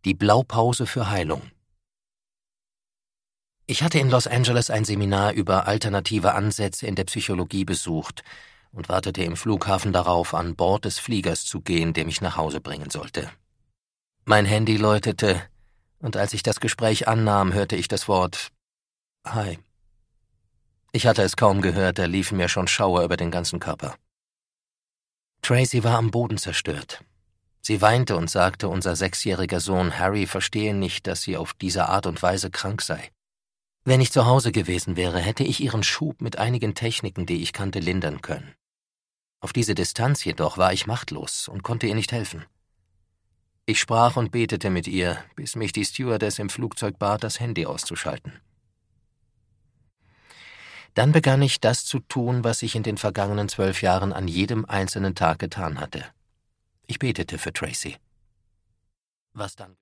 Die Blaupause für Heilung. Ich hatte in Los Angeles ein Seminar über alternative Ansätze in der Psychologie besucht und wartete im Flughafen darauf, an Bord des Fliegers zu gehen, der mich nach Hause bringen sollte. Mein Handy läutete, und als ich das Gespräch annahm, hörte ich das Wort »Hi«. Ich hatte es kaum gehört, da liefen mir schon Schauer über den ganzen Körper. Tracy war am Boden zerstört. Sie weinte und sagte, unser 6-jähriger Sohn Harry verstehe nicht, dass sie auf diese Art und Weise krank sei. Wenn ich zu Hause gewesen wäre, hätte ich ihren Schub mit einigen Techniken, die ich kannte, lindern können. Auf diese Distanz jedoch war ich machtlos und konnte ihr nicht helfen. Ich sprach und betete mit ihr, bis mich die Stewardess im Flugzeug bat, das Handy auszuschalten. Dann begann ich, das zu tun, was ich in den vergangenen 12 Jahren an jedem einzelnen Tag getan hatte. Ich betete für Tracy. Was dann?